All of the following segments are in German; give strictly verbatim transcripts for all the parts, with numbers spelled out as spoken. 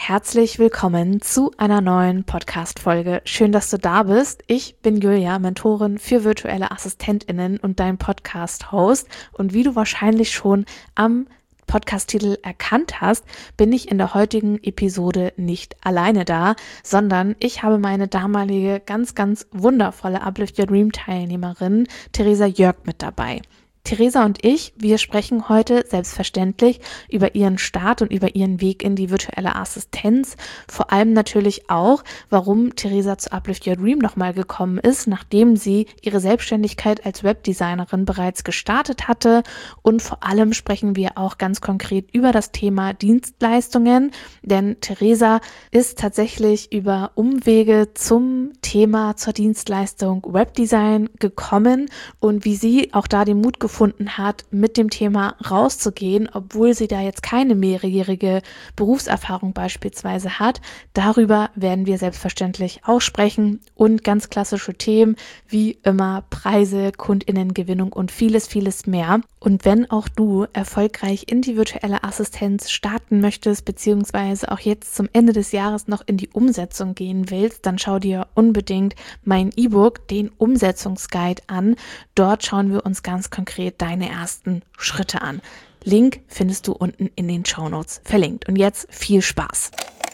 Herzlich willkommen zu einer neuen Podcast-Folge. Schön, dass du da bist. Ich bin Julia, Mentorin für virtuelle AssistentInnen und dein Podcast-Host. Und wie du wahrscheinlich schon am Podcast-Titel erkannt hast, bin ich in der heutigen Episode nicht alleine da, sondern ich habe meine damalige, ganz, ganz wundervolle Uplift Your Dream Teilnehmerin Theresa Jörg mit dabei. Theresa und ich, wir sprechen heute selbstverständlich über ihren Start und über ihren Weg in die virtuelle Assistenz. Vor allem natürlich auch, warum Theresa zu Uplift Your Dream nochmal gekommen ist, nachdem sie ihre Selbstständigkeit als Webdesignerin bereits gestartet hatte. Und vor allem sprechen wir auch ganz konkret über das Thema Dienstleistungen, denn Theresa ist tatsächlich über Umwege zum Thema, zur Dienstleistung Webdesign gekommen und wie sie auch da den Mut gefunden gefunden hat, mit dem Thema rauszugehen, obwohl sie da jetzt keine mehrjährige Berufserfahrung beispielsweise hat. Darüber werden wir selbstverständlich auch sprechen und ganz klassische Themen wie immer Preise, KundInnengewinnung und vieles, vieles mehr. Und wenn auch du erfolgreich in die virtuelle Assistenz starten möchtest, beziehungsweise auch jetzt zum Ende des Jahres noch in die Umsetzung gehen willst, dann schau dir unbedingt mein E-Book, den Umsetzungsguide an. Dort schauen wir uns ganz konkret deine ersten Schritte an. Link findest du unten in den Shownotes verlinkt. Und jetzt viel Spaß!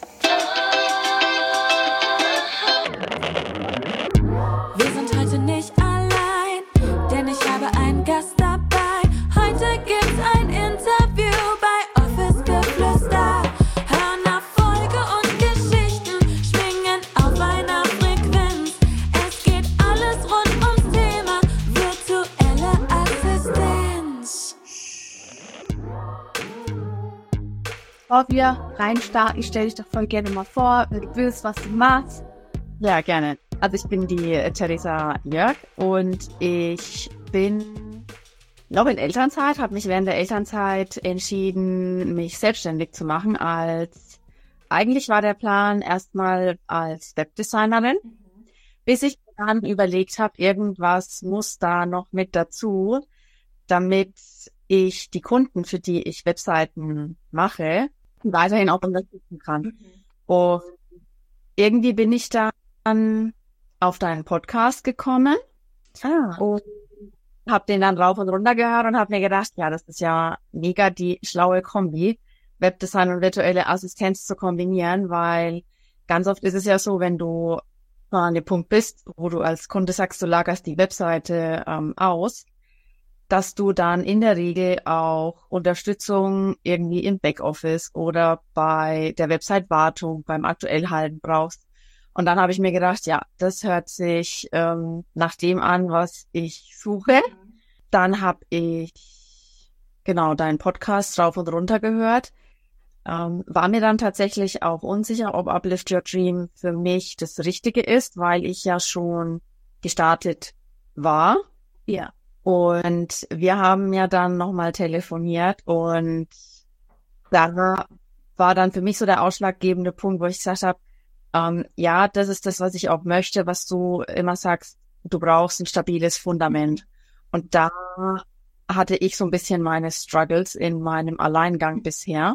Wir sind heute nicht allein, denn ich habe einen Gast dabei. Heute gibt's ein Interview bei Office Geflüster. Hören Erfolge und Geschichten, schwingen auf einer Frequenz. Es geht alles rund ums Thema virtuelle Assistenz. Bevor wir reinstarten, stell dich doch voll gerne mal vor, wenn du willst, was du machst. Ja, gerne. Also ich bin die äh, Theresa Jörg und ich bin noch in Elternzeit, habe mich während der Elternzeit entschieden, mich selbstständig zu machen. Als eigentlich war der Plan erstmal als Webdesignerin, mhm. bis ich dann überlegt habe, irgendwas muss da noch mit dazu, damit ich die Kunden, für die ich Webseiten mache, weiterhin auch unterstützen kann. Mhm. Und irgendwie bin ich dann auf deinen Podcast gekommen ah. und habe den dann rauf und runter gehört und habe mir gedacht, ja, das ist ja mega die schlaue Kombi, Webdesign und virtuelle Assistenz zu kombinieren, weil ganz oft ist es ja so, wenn du an dem Punkt bist, wo du als Kunde sagst, du lagerst die Webseite ähm, aus, dass du dann in der Regel auch Unterstützung irgendwie im Backoffice oder bei der Website-Wartung, beim Aktuellhalten brauchst. Und dann habe ich mir gedacht, ja, das hört sich ähm, nach dem an, was ich suche. Dann habe ich genau deinen Podcast rauf und runter gehört. Ähm, war mir dann tatsächlich auch unsicher, ob Uplift Your Dream für mich das Richtige ist, weil ich ja schon gestartet war. Ja. Und wir haben ja dann nochmal telefoniert und da war dann für mich so der ausschlaggebende Punkt, wo ich gesagt habe, ähm, ja, das ist das, was ich auch möchte, was du immer sagst, du brauchst ein stabiles Fundament. Und da hatte ich so ein bisschen meine Struggles in meinem Alleingang bisher.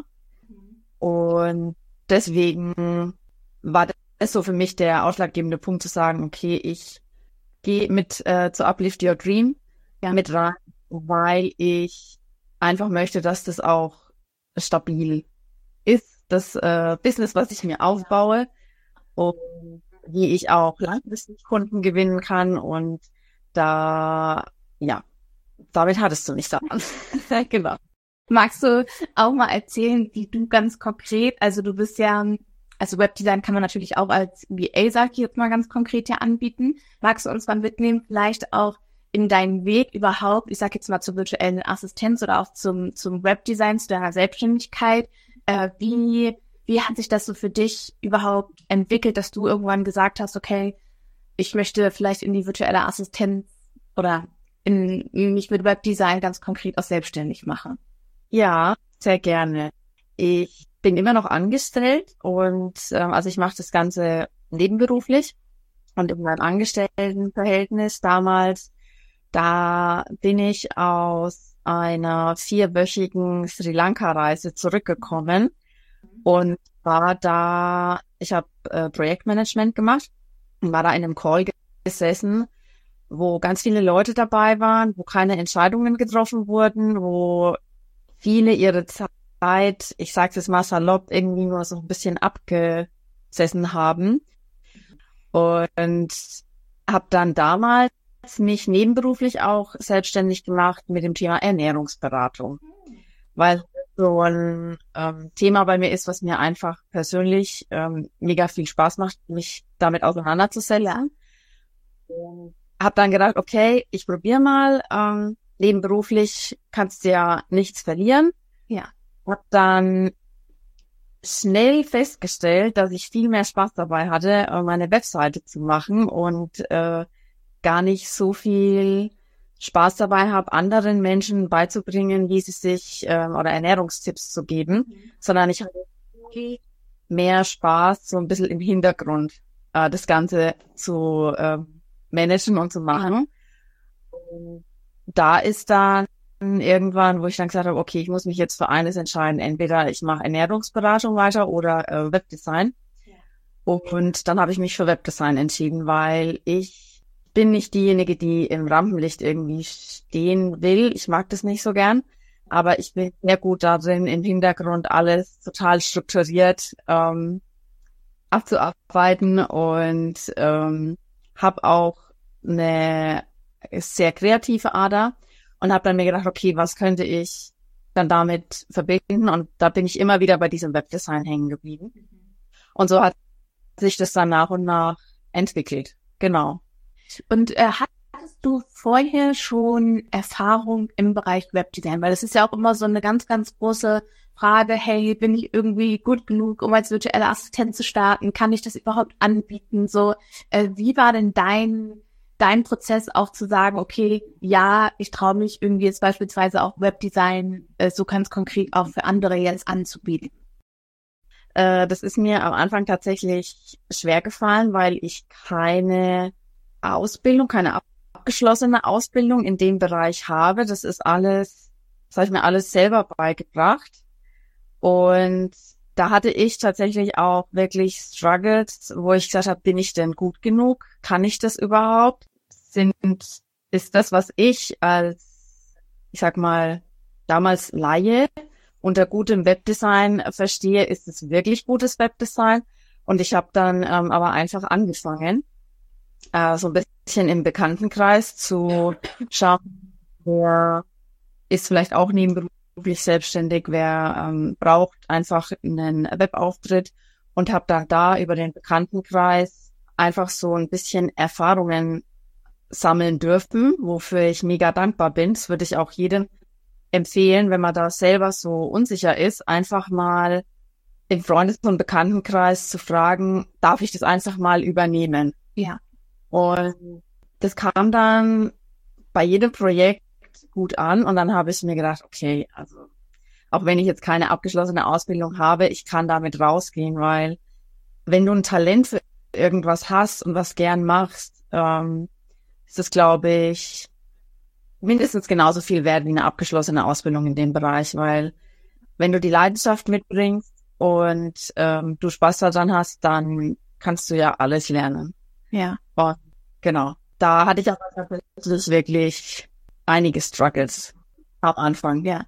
Und deswegen war das so für mich der ausschlaggebende Punkt zu sagen, okay, ich gehe mit äh, zu Uplift Your Dream ja. mit rein, weil ich einfach möchte, dass das auch stabil ist, das äh, Business, was ich mir aufbaue und wie ich auch langfristig Kunden gewinnen kann und da, ja, damit hattest du mich dann. Genau. Magst du auch mal erzählen, wie du ganz konkret, also du bist ja, also Webdesign kann man natürlich auch als V A, sag ich jetzt mal ganz konkret, ja anbieten. Magst du uns mal mitnehmen, vielleicht auch in deinen Weg überhaupt, ich sag jetzt mal zur virtuellen Assistenz oder auch zum zum Webdesign, zu deiner Selbstständigkeit, äh, wie wie hat sich das so für dich überhaupt entwickelt, dass du irgendwann gesagt hast, okay, ich möchte vielleicht in die virtuelle Assistenz oder in mich mit Webdesign ganz konkret auch selbstständig machen? Ja, sehr gerne. Ich bin immer noch angestellt und ähm, also ich mache das Ganze nebenberuflich und in meinem Angestelltenverhältnis damals, da bin ich aus einer vierwöchigen Sri Lanka-Reise zurückgekommen und war da, ich habe äh, Projektmanagement gemacht und war da in einem Call gesessen, wo ganz viele Leute dabei waren, wo keine Entscheidungen getroffen wurden, wo viele ihre Zeit, ich sage es jetzt mal salopp, irgendwie nur so ein bisschen abgesessen haben. Und habe dann damals mich nebenberuflich auch selbstständig gemacht mit dem Thema Ernährungsberatung, weil so ein ähm, Thema bei mir ist, was mir einfach persönlich ähm, mega viel Spaß macht, mich damit auseinanderzusetzen. Und habe dann gedacht, okay, ich probiere mal, ähm, nebenberuflich kannst du ja nichts verlieren. Ja. Hab dann schnell festgestellt, dass ich viel mehr Spaß dabei hatte, meine Webseite zu machen und äh, gar nicht so viel Spaß dabei habe, anderen Menschen beizubringen, wie sie sich ähm, oder Ernährungstipps zu geben, mhm. sondern ich hatte viel mehr Spaß, so ein bisschen im Hintergrund äh, das Ganze zu äh, managen und zu machen. Und da ist dann irgendwann, wo ich dann gesagt habe, okay, ich muss mich jetzt für eines entscheiden. Entweder ich mache Ernährungsberatung weiter oder äh, Webdesign. Ja. Und dann habe ich mich für Webdesign entschieden, weil ich bin nicht diejenige, die im Rampenlicht irgendwie stehen will. Ich mag das nicht so gern. Aber ich bin sehr gut darin, im Hintergrund alles total strukturiert ähm, abzuarbeiten und ähm, habe auch eine sehr kreative Ader. Und habe dann mir gedacht, okay, was könnte ich dann damit verbinden? Und da bin ich immer wieder bei diesem Webdesign hängen geblieben. Und so hat sich das dann nach und nach entwickelt. Genau. Und äh, hattest du vorher schon Erfahrung im Bereich Webdesign? Weil das ist ja auch immer so eine ganz, ganz große Frage, hey, bin ich irgendwie gut genug, um als virtuelle Assistent zu starten? Kann ich das überhaupt anbieten? So, äh, wie war denn dein dein Prozess auch zu sagen, okay, ja, ich traue mich irgendwie jetzt beispielsweise auch Webdesign äh, so ganz konkret auch für andere jetzt anzubieten? Äh, das ist mir am Anfang tatsächlich schwer gefallen, weil ich keine Ausbildung, keine abgeschlossene Ausbildung in dem Bereich habe. Das ist alles, das habe ich mir alles selber beigebracht. Und da hatte ich tatsächlich auch wirklich Struggles, wo ich gesagt habe, bin ich denn gut genug? Kann ich das überhaupt? Sind, ist das, was ich als, ich sag mal, damals Laie unter gutem Webdesign verstehe, ist es wirklich gutes Webdesign? Und ich habe dann ähm, aber einfach angefangen, äh, so ein bisschen im Bekanntenkreis zu schauen, wer ist vielleicht auch nebenberuflich selbstständig, wer ähm, braucht einfach einen Webauftritt und habe dann da über den Bekanntenkreis einfach so ein bisschen Erfahrungen sammeln dürfen, wofür ich mega dankbar bin. Das würde ich auch jedem empfehlen, wenn man da selber so unsicher ist, einfach mal im Freundes- und Bekanntenkreis zu fragen, darf ich das einfach mal übernehmen? Ja. Und das kam dann bei jedem Projekt gut an und dann habe ich mir gedacht, okay, also auch wenn ich jetzt keine abgeschlossene Ausbildung habe, ich kann damit rausgehen, weil wenn du ein Talent für irgendwas hast und was gern machst, ähm, ist das, glaube ich, mindestens genauso viel wert wie eine abgeschlossene Ausbildung in dem Bereich, weil wenn du die Leidenschaft mitbringst und ähm, du Spaß daran hast, dann kannst du ja alles lernen. Ja. Und genau. Da hatte ich aber tatsächlich wirklich einige Struggles am Anfang. Ja.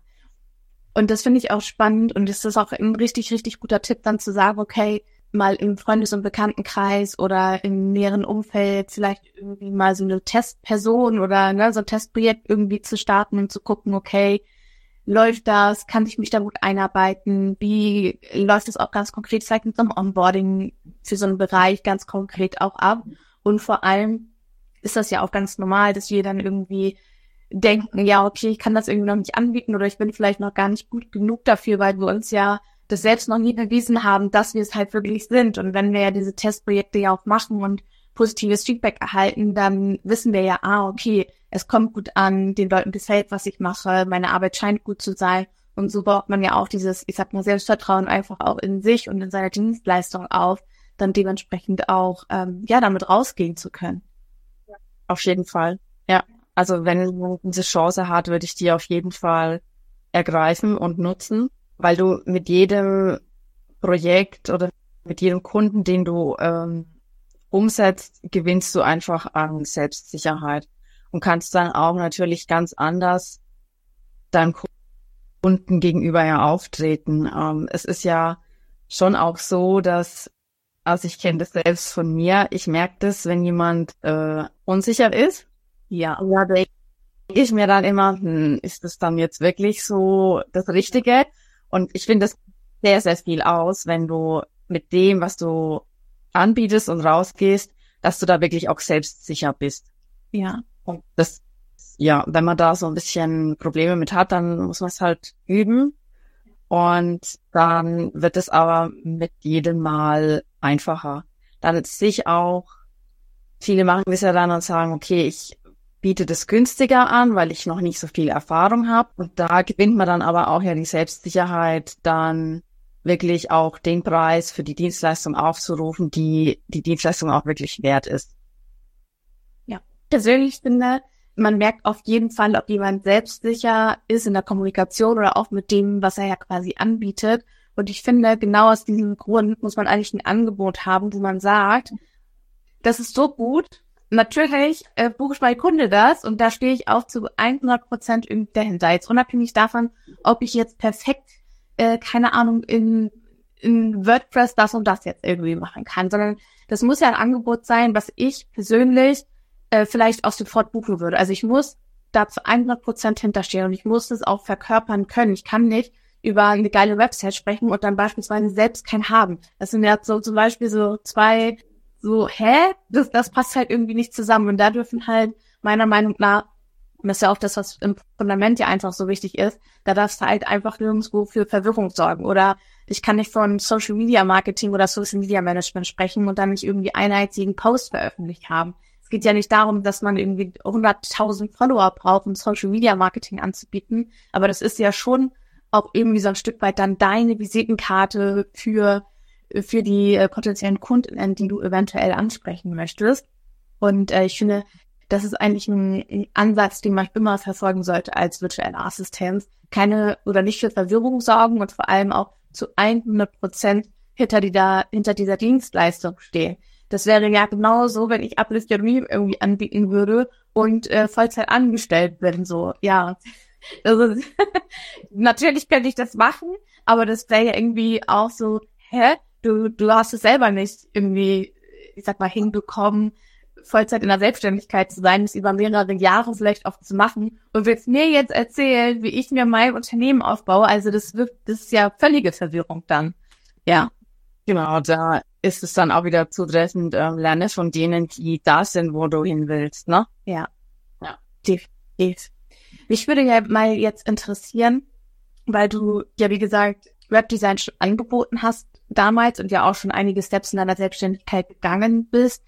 Und das finde ich auch spannend und es ist auch ein richtig, richtig guter Tipp, dann zu sagen, okay, mal im Freundes- und Bekanntenkreis oder im näheren Umfeld vielleicht irgendwie mal so eine Testperson oder ne, so ein Testprojekt irgendwie zu starten und zu gucken, okay, läuft das? Kann ich mich da gut einarbeiten? Wie läuft das auch ganz konkret vielleicht mit so einem Onboarding für so einen Bereich ganz konkret auch ab? Und vor allem ist das ja auch ganz normal, dass wir dann irgendwie denken, ja, okay, ich kann das irgendwie noch nicht anbieten oder ich bin vielleicht noch gar nicht gut genug dafür, weil wir uns ja das selbst noch nie bewiesen haben, dass wir es halt wirklich sind. Und wenn wir ja diese Testprojekte ja auch machen und positives Feedback erhalten, dann wissen wir ja, ah, okay, es kommt gut an, den Leuten gefällt, was ich mache, meine Arbeit scheint gut zu sein. Und so baut man ja auch dieses, ich sag mal, Selbstvertrauen einfach auch in sich und in seiner Dienstleistung auf, dann dementsprechend auch, ähm, ja, damit rausgehen zu können. Auf jeden Fall, ja. Also wenn man diese Chance hat, würde ich die auf jeden Fall ergreifen und nutzen, weil du mit jedem Projekt oder mit jedem Kunden, den du ähm, umsetzt, gewinnst du einfach an Selbstsicherheit und kannst dann auch natürlich ganz anders deinem Kunden gegenüber ja auftreten. Ähm, es ist ja schon auch so, dass, also ich kenne das selbst von mir, ich merke das, wenn jemand äh, unsicher ist. Ja. Ja, denke ich mir dann immer, hm, ist das dann jetzt wirklich so das Richtige? Und ich finde das sehr, sehr viel aus, wenn du mit dem, was du anbietest und rausgehst, dass du da wirklich auch selbstsicher bist. Ja. Und das, ja, wenn man da so ein bisschen Probleme mit hat, dann muss man es halt üben. Und dann wird es aber mit jedem Mal einfacher. Dann sich auch, viele machen das ja dann und sagen, okay, ich biete das günstiger an, weil ich noch nicht so viel Erfahrung habe. Und da gewinnt man dann aber auch ja die Selbstsicherheit, dann wirklich auch den Preis für die Dienstleistung aufzurufen, die die Dienstleistung auch wirklich wert ist. Ja, persönlich finde, man merkt auf jeden Fall, ob jemand selbstsicher ist in der Kommunikation oder auch mit dem, was er ja quasi anbietet. Und ich finde, genau aus diesem Grund muss man eigentlich ein Angebot haben, wo man sagt, das ist so gut, natürlich äh, buche ich mein Kunde das und da stehe ich auch zu hundert Prozent dahinter. Jetzt unabhängig davon, ob ich jetzt perfekt, äh, keine Ahnung, in, in WordPress das und das jetzt irgendwie machen kann, sondern das muss ja ein Angebot sein, was ich persönlich äh, vielleicht auch sofort buchen würde. Also ich muss da zu hundert Prozent hinterstehen und ich muss das auch verkörpern können. Ich kann nicht über eine geile Website sprechen und dann beispielsweise selbst kein haben. Das sind ja so zum Beispiel so zwei so, hä? Das, das passt halt irgendwie nicht zusammen. Und da dürfen halt meiner Meinung nach, das ist ja auch das, was im Fundament ja einfach so wichtig ist, da darfst du halt einfach nirgendwo für Verwirrung sorgen. Oder ich kann nicht von Social Media Marketing oder Social Media Management sprechen und dann nicht irgendwie einen einzigen Post veröffentlicht haben. Es geht ja nicht darum, dass man irgendwie hunderttausend Follower braucht, um Social Media Marketing anzubieten. Aber das ist ja schon auch irgendwie so ein Stück weit dann deine Visitenkarte für für die äh, potenziellen Kunden, die du eventuell ansprechen möchtest. Und äh, ich finde, das ist eigentlich ein, ein Ansatz, den man immer verfolgen sollte als virtuelle Assistenz. Keine oder nicht für Verwirrung sorgen und vor allem auch zu hundert Prozent hinter dieser, hinter dieser Dienstleistung stehen. Das wäre ja genauso, wenn ich Uplift Your Dream irgendwie anbieten würde und äh, Vollzeit angestellt bin. So, ja. Also, natürlich könnte ich das machen, aber das wäre ja irgendwie auch so, hä? Du, du hast es selber nicht irgendwie, ich sag mal, hinbekommen, Vollzeit in der Selbstständigkeit zu sein, das über mehrere Jahre vielleicht auch zu machen und willst mir jetzt erzählen, wie ich mir mein Unternehmen aufbaue. Also das wird, das ist ja völlige Verwirrung dann. Ja. Genau, da ist es dann auch wieder zutreffend, ähm, lerne von denen, die da sind, wo du hin willst, ne? Ja. Ja. Definitiv. Mich würde ja mal jetzt interessieren, weil du ja, wie gesagt, Webdesign schon angeboten hast damals und ja auch schon einige Steps in deiner Selbstständigkeit gegangen bist.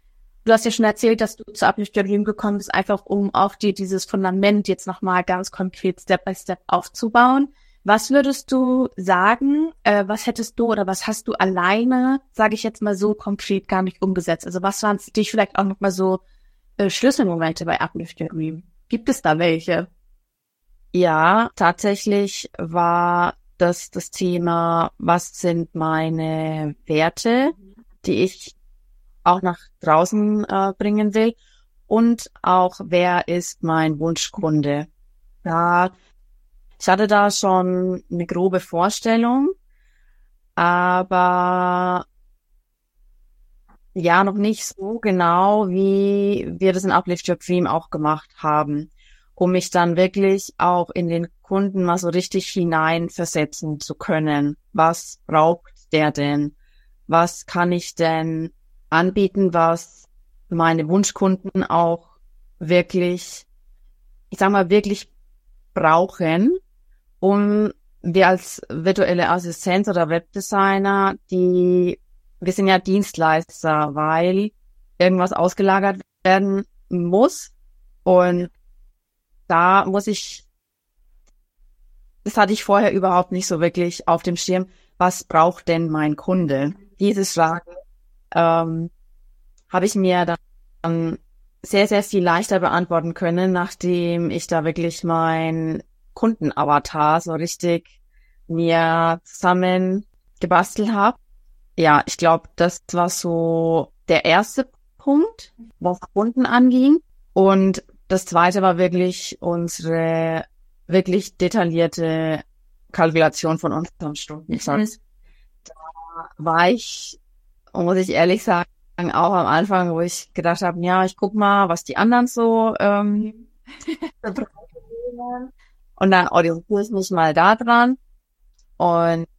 Du hast ja schon erzählt, dass du zu Uplift Your Dream gekommen bist, einfach um auch dir dieses Fundament jetzt nochmal ganz konkret Step by Step aufzubauen. Was würdest du sagen, äh, was hättest du oder was hast du alleine, sage ich jetzt mal so konkret, gar nicht umgesetzt? Also was waren für dich vielleicht auch nochmal so äh, Schlüsselmomente bei Uplift Your Dream? Gibt es da welche? Ja, tatsächlich war das das Thema, was sind meine Werte, die ich auch nach draußen äh, bringen will und auch, wer ist mein Wunschkunde. Ja, ich hatte da schon eine grobe Vorstellung, aber ja, noch nicht so genau, wie wir das in Uplift Your Dream auch gemacht haben, um mich dann wirklich auch in den Kunden mal so richtig hineinversetzen zu können. Was braucht der denn? Was kann ich denn anbieten, was meine Wunschkunden auch wirklich, ich sag mal, wirklich brauchen, um wir als virtuelle Assistenz oder Webdesigner, die, wir sind ja Dienstleister, weil irgendwas ausgelagert werden muss und da muss ich, das hatte ich vorher überhaupt nicht so wirklich auf dem Schirm, was braucht denn mein Kunde? Diese Frage ähm, habe ich mir dann sehr, sehr viel leichter beantworten können, nachdem ich da wirklich mein Kundenavatar so richtig mir zusammen gebastelt habe. Ja, ich glaube, das war so der erste Punkt, was Kunden anging. Und das zweite war wirklich unsere wirklich detaillierte Kalkulation von unserem Stundensatz. Da war ich, muss ich ehrlich sagen, auch am Anfang, wo ich gedacht habe, ja, ich guck mal, was die anderen so ähm, und dann orientiere ich mich mal da dran. Und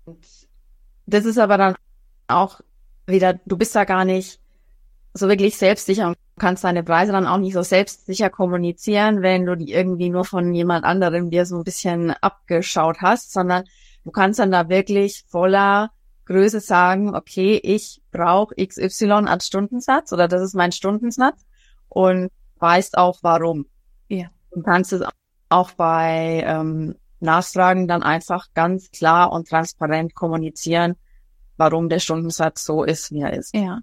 das ist aber dann auch wieder, du bist da gar nicht so wirklich selbstsicher und kannst deine Preise dann auch nicht so selbstsicher kommunizieren, wenn du die irgendwie nur von jemand anderem dir so ein bisschen abgeschaut hast, sondern du kannst dann da wirklich voller Größe sagen, okay, ich brauche X Y als Stundensatz oder das ist mein Stundensatz und weißt auch warum. Ja. Du kannst es auch bei ähm, Nachfragen dann einfach ganz klar und transparent kommunizieren, warum der Stundensatz so ist, wie er ist. Ja.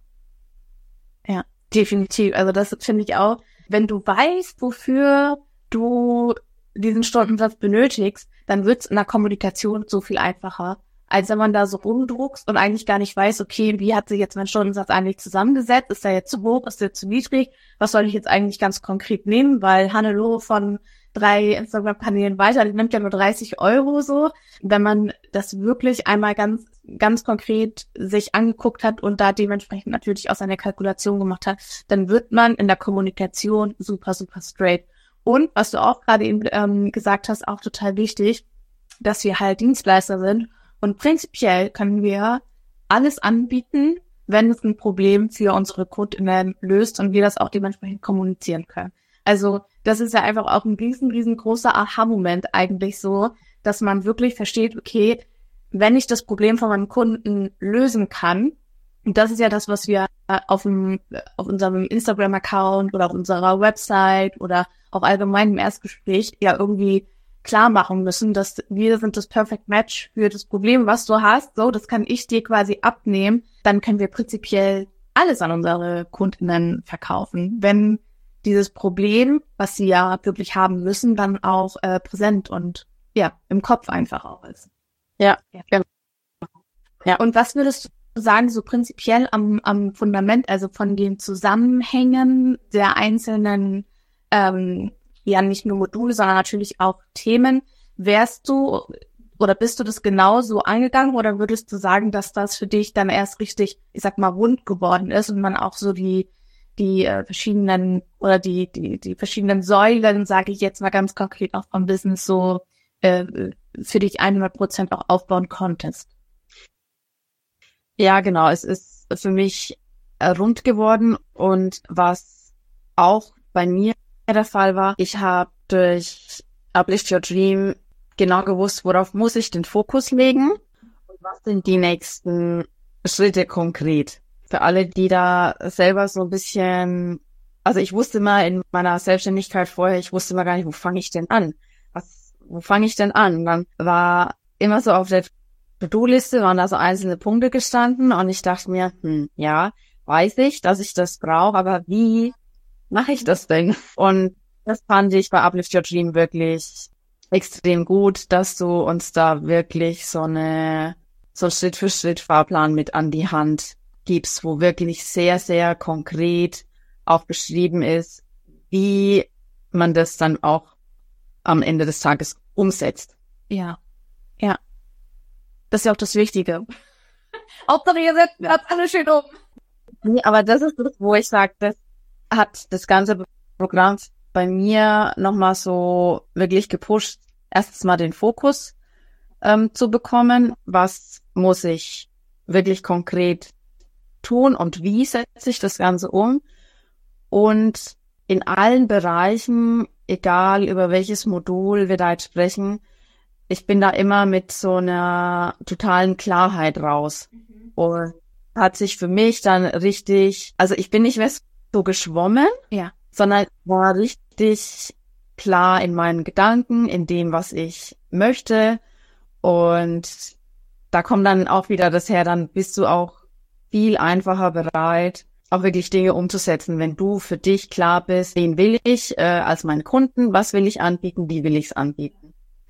Ja, definitiv. Also das finde ich auch, wenn du weißt, wofür du diesen Stundensatz benötigst, dann wird es in der Kommunikation so viel einfacher, als wenn man da so rumdruckst und eigentlich gar nicht weiß, okay, wie hat sich jetzt mein Stundensatz eigentlich zusammengesetzt? Ist der jetzt zu hoch? Ist der zu niedrig? Was soll ich jetzt eigentlich ganz konkret nehmen? Weil Hannelore von drei Instagram-Kanälen weiter, die nimmt ja nur dreißig Euro so. Wenn man das wirklich einmal ganz ganz konkret sich angeguckt hat und da dementsprechend natürlich auch seine Kalkulation gemacht hat, dann wird man in der Kommunikation super, super straight. Und was du auch gerade eben ähm, gesagt hast, auch total wichtig, dass wir halt Dienstleister sind und prinzipiell können wir alles anbieten, wenn es ein Problem für unsere KundInnen löst und wir das auch dementsprechend kommunizieren können. Also das ist ja einfach auch ein riesen, riesengroßer Aha-Moment eigentlich so, dass man wirklich versteht, okay, wenn ich das Problem von meinem Kunden lösen kann, und das ist ja das, was wir auf, dem, auf unserem Instagram-Account oder auf unserer Website oder auch allgemein im Erstgespräch ja irgendwie klar machen müssen, dass wir sind das Perfect Match für das Problem, was du hast. So, das kann ich dir quasi abnehmen. Dann können wir prinzipiell alles an unsere KundInnen verkaufen, wenn dieses Problem, was sie ja wirklich haben müssen, dann auch äh, präsent und ja, im Kopf einfach auch ist. Ja, ja. Genau. Ja. Und was würdest du sagen, so prinzipiell am, am Fundament, also von den Zusammenhängen der einzelnen, ähm, ja nicht nur Module, sondern natürlich auch Themen, wärst du oder bist du das genauso angegangen oder würdest du sagen, dass das für dich dann erst richtig, ich sag mal, rund geworden ist und man auch so die die äh, verschiedenen oder die die die verschiedenen Säulen, sage ich jetzt mal ganz konkret auch vom Business so äh, für dich hundert Prozent auch aufbauen konntest? Ja, genau. Es ist für mich äh, rund geworden und was auch bei mir der Fall war, ich habe durch Uplift Your Dream genau gewusst, worauf muss ich den Fokus legen und was sind die nächsten Schritte konkret. Für alle, die da selber so ein bisschen, also ich wusste mal in meiner Selbstständigkeit vorher, ich wusste mal gar nicht, wo fange ich denn an? Was, wo fange ich denn an? Und dann war immer so auf der To-Do-Liste waren da so einzelne Punkte gestanden und ich dachte mir, hm, ja, weiß ich, dass ich das brauche, aber wie mache ich das denn? Und das fand ich bei Uplift Your Dream wirklich extrem gut, dass du uns da wirklich so eine so Schritt für Schritt Fahrplan mit an die Hand gibst, wo wirklich sehr, sehr konkret auch beschrieben ist, wie man das dann auch am Ende des Tages umsetzt. Ja, ja. Das ist ja auch das Wichtige. Hauptsache ihr setzt das alles schön um. Nee, aber das ist das, wo ich sage, das hat das ganze Programm bei mir nochmal so wirklich gepusht, erstens mal den Fokus ähm, zu bekommen. Was muss ich wirklich konkret tun und wie setze ich das Ganze um? Und in allen Bereichen, egal über welches Modul wir da jetzt sprechen, ich bin da immer mit so einer totalen Klarheit raus. Mhm. Und hat sich für mich dann richtig, also ich bin nicht mehr so geschwommen, ja, sondern war richtig klar in meinen Gedanken, in dem, was ich möchte. Und da kommt dann auch wieder das her, dann bist du auch viel einfacher bereit, auch wirklich Dinge umzusetzen, wenn du für dich klar bist, wen will ich äh, als meine Kunden, was will ich anbieten, wie will ich es anbieten.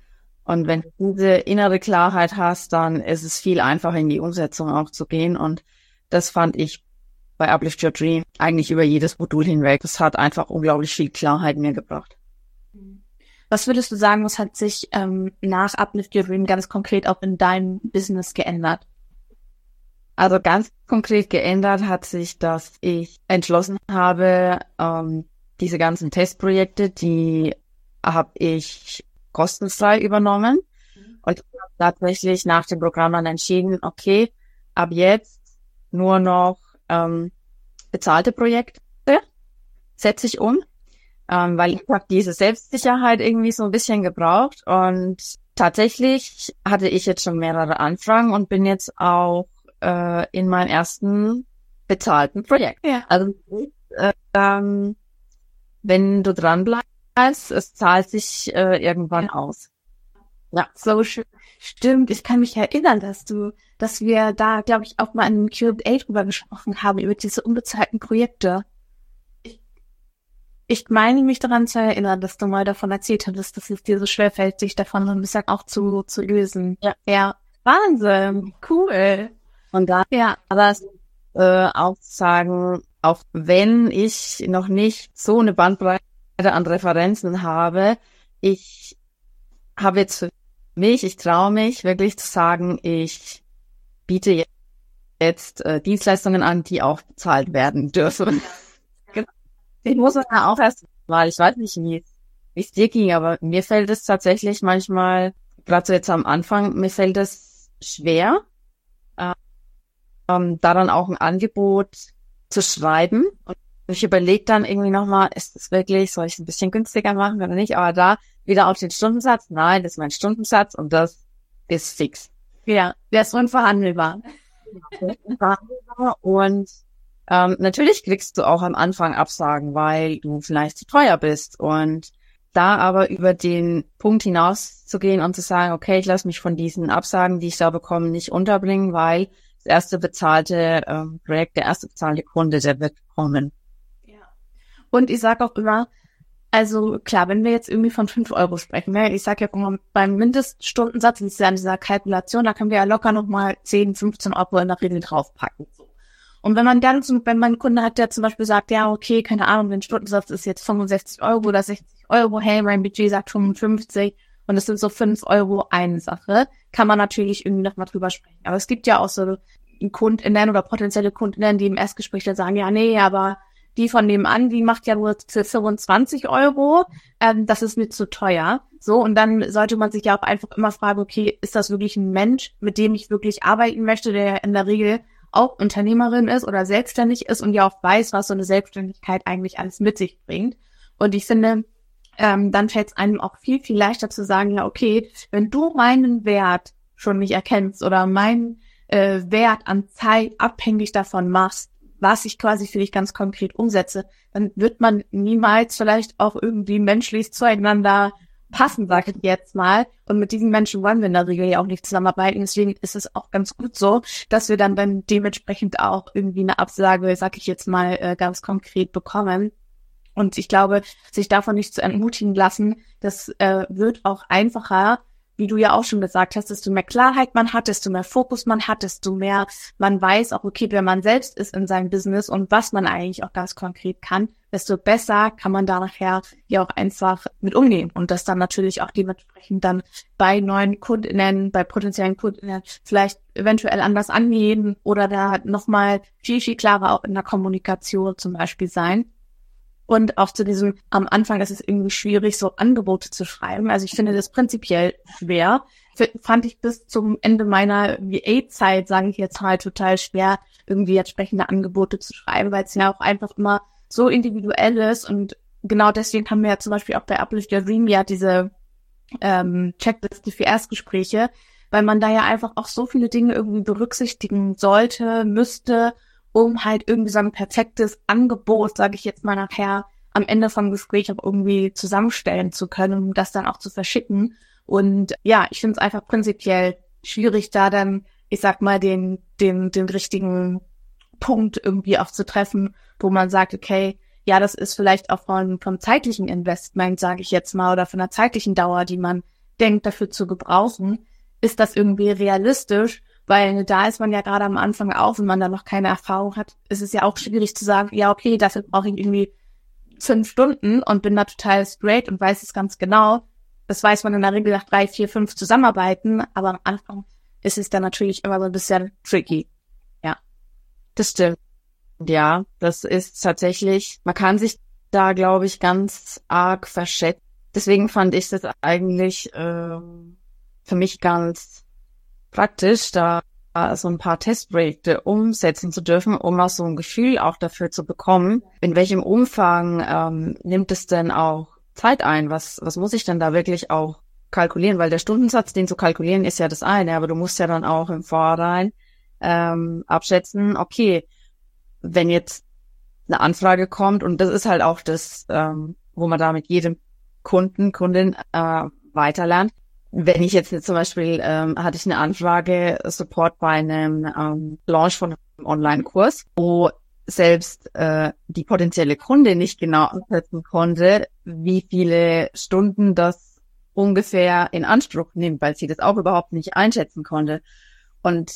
Und wenn du diese innere Klarheit hast, dann ist es viel einfacher, in die Umsetzung auch zu gehen. Und das fand ich bei Uplift Your Dream eigentlich über jedes Modul hinweg. Das hat einfach unglaublich viel Klarheit mir gebracht. Was würdest du sagen, was hat sich ähm, nach Uplift Your Dream ganz konkret auch in deinem Business geändert? Also ganz konkret geändert hat sich, dass ich entschlossen habe, ähm, diese ganzen Testprojekte, die habe ich kostenfrei übernommen. Und ich habe tatsächlich nach dem Programm dann entschieden, okay, ab jetzt nur noch ähm, bezahlte Projekte setze ich um, ähm, weil ich habe diese Selbstsicherheit irgendwie so ein bisschen gebraucht. Und tatsächlich hatte ich jetzt schon mehrere Anfragen und bin jetzt auch äh, in meinem ersten bezahlten Projekt. Ja. Also äh, ähm, wenn du dran bleibst, es zahlt sich äh, irgendwann ja. aus. Ja, so schön. Stimmt, ich kann mich erinnern, dass du, dass wir da, glaube ich, auch mal in einem Q and A drüber gesprochen haben, über diese unbezahlten Projekte. Ich, ich meine mich daran zu erinnern, dass du mal davon erzählt hattest, dass es dir so schwerfällt, sich davon so ein bisschen auch zu, zu lösen. Ja. Ja. Wahnsinn. Cool. Und da Ja. aber äh, auch zu sagen, auch wenn ich noch nicht so eine Bandbreite an Referenzen habe, ich habe jetzt für mich, ich traue mich wirklich zu sagen, ich biete jetzt, jetzt äh, Dienstleistungen an, die auch bezahlt werden dürfen. Ich muss man ja auch erst mal, ich weiß nicht, wie es dir ging, aber mir fällt es tatsächlich manchmal, gerade so jetzt am Anfang, mir fällt es schwer, äh, ähm, daran auch ein Angebot zu schreiben. Und ich überlege dann irgendwie nochmal, ist das wirklich, soll ich es ein bisschen günstiger machen oder nicht? Aber da wieder auf den Stundensatz, nein, das ist mein Stundensatz und das ist fix. Ja, der ist unverhandelbar. Und ähm, natürlich kriegst du auch am Anfang Absagen, weil du vielleicht zu teuer bist. Und da aber über den Punkt hinaus zu gehen und zu sagen, okay, ich lasse mich von diesen Absagen, die ich da bekomme, nicht unterbringen, weil das erste bezahlte ähm, Projekt, der erste bezahlte Kunde, der wird kommen. Ja. Und ich sage auch immer, also klar, wenn wir jetzt irgendwie von fünf Euro sprechen, ne? Ich sage ja immer, beim Mindeststundensatz, das ist ja in dieser Kalkulation, da können wir ja locker nochmal zehn, fünfzehn Euro in der Regel draufpacken. So. Und wenn man dann, wenn man einen Kunden hat, der zum Beispiel sagt, ja, okay, keine Ahnung, der Stundensatz ist jetzt fünfundsechzig Euro oder sechzig Euro, hey, mein Budget sagt fünfundfünfzig und es sind so fünf Euro eine Sache, kann man natürlich irgendwie nochmal drüber sprechen. Aber es gibt ja auch so KundInnen oder potenzielle KundInnen, die im Erstgespräch dann sagen, ja, nee, aber die von nebenan, die macht ja nur für fünfundzwanzig Euro, ähm, das ist mir zu teuer. So, und dann sollte man sich ja auch einfach immer fragen, okay, ist das wirklich ein Mensch, mit dem ich wirklich arbeiten möchte, der in der Regel auch Unternehmerin ist oder selbstständig ist und ja auch weiß, was so eine Selbstständigkeit eigentlich alles mit sich bringt. Und ich finde, ähm, dann fällt es einem auch viel, viel leichter zu sagen, ja, okay, wenn du meinen Wert schon nicht erkennst oder meinen äh, Wert an Zeit abhängig davon machst, was ich quasi für dich ganz konkret umsetze, dann wird man niemals vielleicht auch irgendwie menschlich zueinander passen, sage ich jetzt mal. Und mit diesen Menschen wollen wir in der Regel ja auch nicht zusammenarbeiten. Deswegen ist es auch ganz gut so, dass wir dann, dann dementsprechend auch irgendwie eine Absage, sage ich jetzt mal, äh, ganz konkret bekommen. Und ich glaube, sich davon nicht zu entmutigen lassen, das äh, wird auch einfacher, wie du ja auch schon gesagt hast, desto mehr Klarheit man hat, desto mehr Fokus man hat, desto mehr man weiß auch, okay, wer man selbst ist in seinem Business und was man eigentlich auch ganz konkret kann, desto besser kann man da nachher ja auch einfach mit umgehen und das dann natürlich auch dementsprechend dann bei neuen KundInnen, bei potenziellen KundInnen vielleicht eventuell anders angehen oder da nochmal viel, viel klarer auch in der Kommunikation zum Beispiel sein. Und auch zu diesem, am Anfang ist es irgendwie schwierig, so Angebote zu schreiben. Also ich finde das prinzipiell schwer. F- fand ich bis zum Ende meiner V A-Zeit, sage ich jetzt mal, total schwer, irgendwie entsprechende Angebote zu schreiben, weil es ja auch einfach immer so individuell ist. Und genau deswegen haben wir ja zum Beispiel auch bei Uplift Your Dream ja diese ähm, Checkliste für Erstgespräche, weil man da ja einfach auch so viele Dinge irgendwie berücksichtigen sollte, müsste, um halt irgendwie so ein perfektes Angebot, sage ich jetzt mal nachher, am Ende vom Gespräch auch irgendwie zusammenstellen zu können, um das dann auch zu verschicken. Und ja, ich finde es einfach prinzipiell schwierig, da dann, ich sag mal, den, den, den richtigen Punkt irgendwie auch zu treffen, wo man sagt, okay, ja, das ist vielleicht auch von, vom zeitlichen Investment, sage ich jetzt mal, oder von der zeitlichen Dauer, die man denkt, dafür zu gebrauchen, ist das irgendwie realistisch? Weil da ist man ja gerade am Anfang auch, wenn man da noch keine Erfahrung hat, ist es ja auch schwierig zu sagen, ja, okay, dafür brauche ich irgendwie fünf Stunden und bin da total straight und weiß es ganz genau. Das weiß man in der Regel nach drei, vier, fünf Zusammenarbeiten, aber am Anfang ist es dann natürlich immer so ein bisschen tricky. Ja. Das stimmt. Ja, das ist tatsächlich, man kann sich da, glaube ich, ganz arg verschätzen. Deswegen fand ich das eigentlich ähm, für mich ganz praktisch, da so ein paar Testprojekte umsetzen zu dürfen, um auch so ein Gefühl auch dafür zu bekommen, in welchem Umfang ähm, nimmt es denn auch Zeit ein? Was was muss ich denn da wirklich auch kalkulieren? Weil der Stundensatz, den zu kalkulieren, ist ja das eine, aber du musst ja dann auch im Vorhinein ähm, abschätzen, okay, wenn jetzt eine Anfrage kommt, und das ist halt auch das, ähm, wo man da mit jedem Kunden, Kundin äh, weiterlernt. Wenn ich jetzt zum Beispiel, ähm, hatte ich eine Anfrage, Support bei einem ähm, Launch von einem Online-Kurs, wo selbst äh, die potenzielle Kunde nicht genau ansetzen konnte, wie viele Stunden das ungefähr in Anspruch nimmt, weil sie das auch überhaupt nicht einschätzen konnte. Und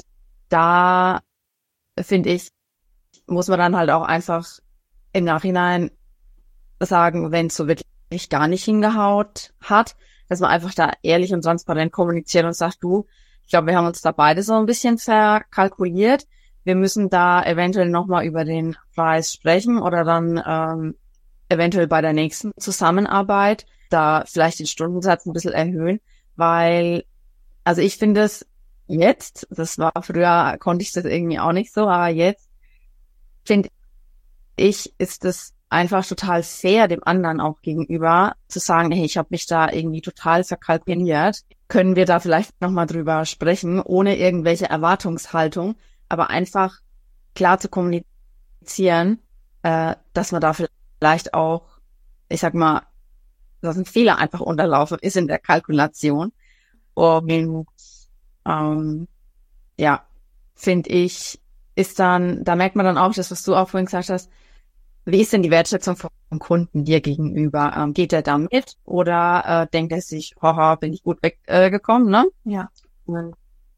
da, finde ich, muss man dann halt auch einfach im Nachhinein sagen, wenn es so wirklich gar nicht hingehaut hat, dass man einfach da ehrlich und transparent kommuniziert und sagt, du, ich glaube, wir haben uns da beide so ein bisschen verkalkuliert. Wir müssen da eventuell nochmal über den Preis sprechen oder dann ähm, eventuell bei der nächsten Zusammenarbeit da vielleicht den Stundensatz ein bisschen erhöhen, weil, also ich finde es jetzt, das war früher, konnte ich das irgendwie auch nicht so, aber jetzt finde ich, ist es einfach total fair dem anderen auch gegenüber, zu sagen, hey, ich habe mich da irgendwie total verkalkuliert. Können wir da vielleicht nochmal drüber sprechen, ohne irgendwelche Erwartungshaltung, aber einfach klar zu kommunizieren, äh, dass man da vielleicht auch, ich sag mal, dass ein Fehler einfach unterlaufen ist in der Kalkulation. Und ähm, ja, finde ich, ist dann, da merkt man dann auch das, was du auch vorhin gesagt hast, wie ist denn die Wertschätzung vom Kunden dir gegenüber? Ähm, geht er da mit oder äh, denkt er sich, haha, bin ich gut weggekommen, äh, ne? Ja. Und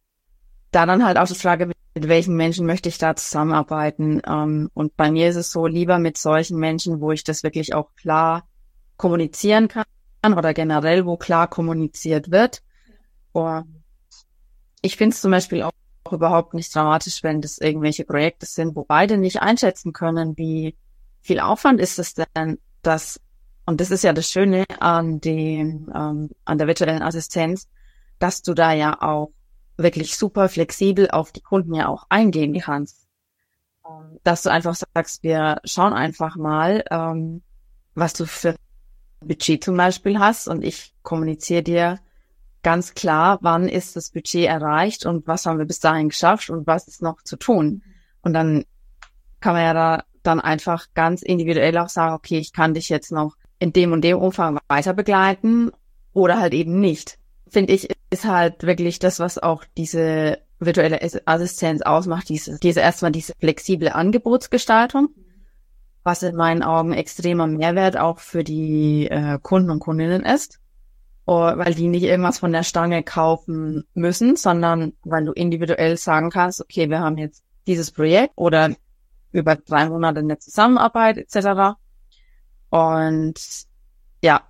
da dann halt auch die Frage, mit, mit welchen Menschen möchte ich da zusammenarbeiten? Ähm, und bei mir ist es so, lieber mit solchen Menschen, wo ich das wirklich auch klar kommunizieren kann oder generell, wo klar kommuniziert wird. Und ich finde es zum Beispiel auch, auch überhaupt nicht dramatisch, wenn das irgendwelche Projekte sind, wo beide nicht einschätzen können, wie viel Aufwand ist es denn, dass, und das ist ja das Schöne an dem, ähm, an der virtuellen Assistenz, dass du da ja auch wirklich super flexibel auf die Kunden ja auch eingehen kannst. Ähm, dass du einfach sagst, wir schauen einfach mal, ähm, was du für Budget zum Beispiel hast, und ich kommuniziere dir ganz klar, wann ist das Budget erreicht und was haben wir bis dahin geschafft und was ist noch zu tun. Und dann kann man ja da dann einfach ganz individuell auch sagen, okay, ich kann dich jetzt noch in dem und dem Umfang weiter begleiten oder halt eben nicht. Finde ich, ist halt wirklich das, was auch diese virtuelle Assistenz ausmacht, diese, diese erstmal diese flexible Angebotsgestaltung, was in meinen Augen extremer Mehrwert auch für die äh, Kunden und Kundinnen ist, oh, weil die nicht irgendwas von der Stange kaufen müssen, sondern weil du individuell sagen kannst, okay, wir haben jetzt dieses Projekt oder über drei Monate in der Zusammenarbeit et cetera. Und ja,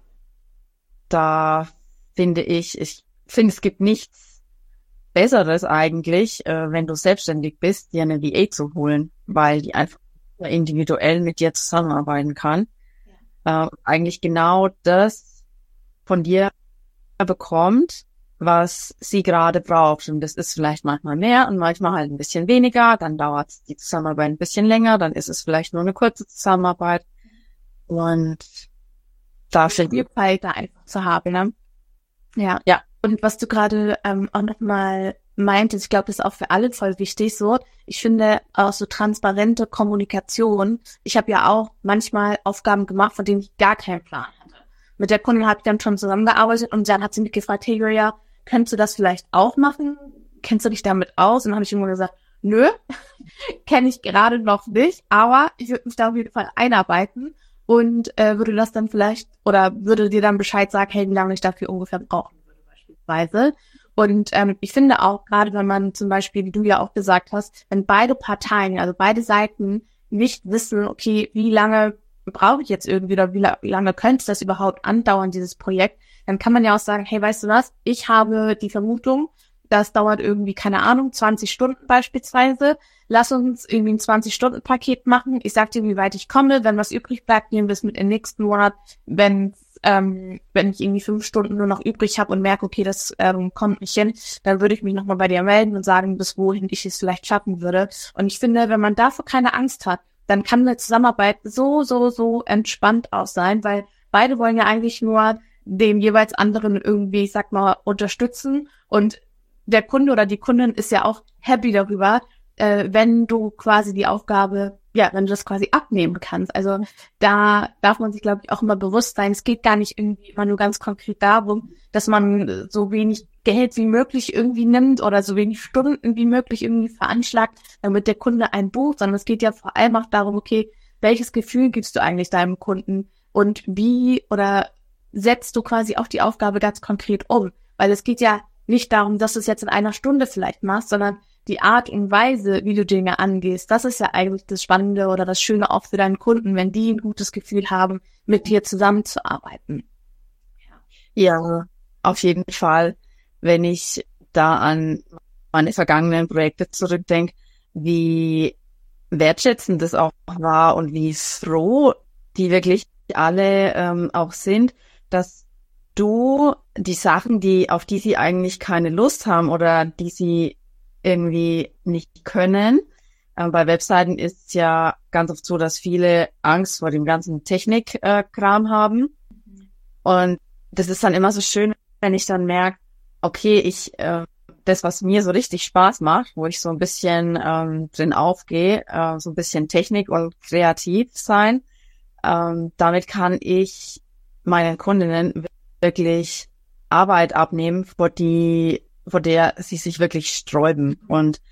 da finde ich, ich finde, es gibt nichts Besseres eigentlich, äh, wenn du selbstständig bist, dir eine V A zu holen, weil die einfach individuell mit dir zusammenarbeiten kann. Ja. Äh, eigentlich genau das von dir bekommt, was sie gerade braucht. Und das ist vielleicht manchmal mehr und manchmal halt ein bisschen weniger. Dann dauert die Zusammenarbeit ein bisschen länger. Dann ist es vielleicht nur eine kurze Zusammenarbeit. Und da finde ich Vielfalt da einfach zu haben, ne? Ja. Ja. Und was du gerade ähm, auch nochmal meintest, ich glaube, das ist auch für alle voll wichtig so. Ich finde auch so transparente Kommunikation. Ich habe ja auch manchmal Aufgaben gemacht, von denen ich gar keinen Plan hatte. Mit der Kundin habe ich dann schon zusammengearbeitet und dann hat sie mich gefragt, hey Julia, kannst du das vielleicht auch machen? Kennst du dich damit aus? Und dann habe ich irgendwann gesagt, nö, kenne ich gerade noch nicht, aber ich würde mich da auf jeden Fall einarbeiten und äh, würde das dann vielleicht, oder würde dir dann Bescheid sagen, hey, wie lange ich dafür ungefähr brauchen würde. beispielsweise. Und ähm, ich finde auch, gerade wenn man zum Beispiel, wie du ja auch gesagt hast, wenn beide Parteien, also beide Seiten nicht wissen, okay, wie lange brauche ich jetzt irgendwie oder wie, la- wie lange könnte das überhaupt andauern, dieses Projekt, dann kann man ja auch sagen, hey, weißt du was, ich habe die Vermutung, das dauert irgendwie, keine Ahnung, zwanzig Stunden beispielsweise. Lass uns irgendwie ein zwanzig-Stunden-Paket machen. Ich sag dir, wie weit ich komme. Wenn was übrig bleibt, nehmen wir es mit in den nächsten Monat. Wenn ähm, wenn ich irgendwie fünf Stunden nur noch übrig habe und merke, okay, das ähm, kommt nicht hin, dann würde ich mich nochmal bei dir melden und sagen, bis wohin ich es vielleicht schaffen würde. Und ich finde, wenn man davor keine Angst hat, dann kann eine Zusammenarbeit so, so, so entspannt auch sein, weil beide wollen ja eigentlich nur dem jeweils anderen irgendwie, ich sag mal, unterstützen. Und der Kunde oder die Kundin ist ja auch happy darüber, äh, wenn du quasi die Aufgabe, ja, wenn du das quasi abnehmen kannst. Also da darf man sich, glaube ich, auch immer bewusst sein, es geht gar nicht irgendwie immer nur ganz konkret darum, dass man so wenig Geld wie möglich irgendwie nimmt oder so wenig Stunden wie möglich irgendwie veranschlagt, damit der Kunde einen bucht, sondern es geht ja vor allem auch darum, okay, welches Gefühl gibst du eigentlich deinem Kunden und wie oder setzt du quasi auch die Aufgabe ganz konkret um? Weil es geht ja nicht darum, dass du es jetzt in einer Stunde vielleicht machst, sondern die Art und Weise, wie du Dinge angehst, das ist ja eigentlich das Spannende oder das Schöne auch für deinen Kunden, wenn die ein gutes Gefühl haben, mit dir zusammenzuarbeiten. Ja, auf jeden Fall. Wenn ich da an meine vergangenen Projekte zurückdenke, wie wertschätzend das auch war und wie froh die wirklich alle ähm, auch sind, dass du die Sachen, die auf die sie eigentlich keine Lust haben oder die sie irgendwie nicht können. Äh, bei Webseiten ist es ja ganz oft so, dass viele Angst vor dem ganzen Technikkram äh, haben. Und das ist dann immer so schön, wenn ich dann merke, okay, ich äh, das, was mir so richtig Spaß macht, wo ich so ein bisschen ähm, drin aufgehe, äh, so ein bisschen Technik und kreativ sein, ähm, damit kann ich meinen Kundinnen wirklich Arbeit abnehmen, vor die, vor der sie sich wirklich sträuben und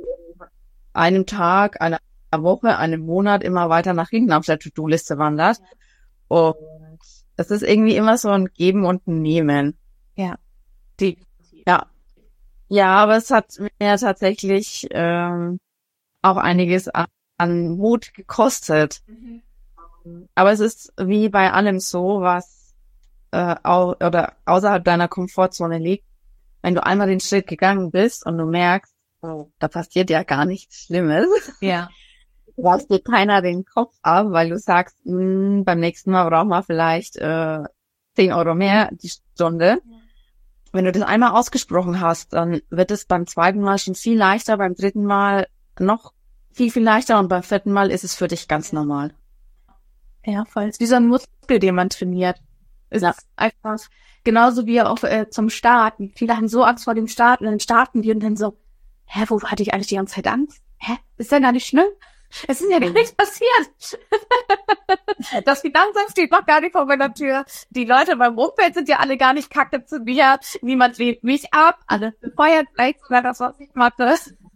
einem Tag, einer Woche, einem Monat immer weiter nach hinten auf der To-Do-Liste wandert. Und das ist irgendwie immer so ein Geben und ein Nehmen. Ja, die, ja. Ja, aber es hat mir tatsächlich ähm, auch einiges an, an Mut gekostet. Mhm. Aber es ist wie bei allem so, was äh, au oder außerhalb deiner Komfortzone liegt. Wenn du einmal den Schritt gegangen bist und du merkst, oh, da passiert ja gar nichts Schlimmes. Ja. Reißt dir keiner den Kopf ab, weil du sagst, mh, beim nächsten Mal brauchen wir vielleicht äh, zehn Euro mehr die Stunde. Ja. Wenn du das einmal ausgesprochen hast, dann wird es beim zweiten Mal schon viel leichter, beim dritten Mal noch viel, viel leichter und beim vierten Mal ist es für dich ganz normal. Ja, voll. Es ist wie so ein Muskel, den man trainiert. Es ja. ist einfach genauso wie auch äh, zum Starten. Viele haben so Angst vor dem Start und dann starten die und dann so, hä, wo hatte ich eigentlich die ganze Zeit Angst? Hä, ist ja gar nicht schlimm. Es ist ja gar nichts passiert. Das Finanzamt steht noch gar nicht vor meiner Tür. Die Leute in meinem Umfeld sind ja alle gar nicht kacke zu mir. Niemand wählt mich ab. Alle befeuert vielleicht sogar das, was ich mache.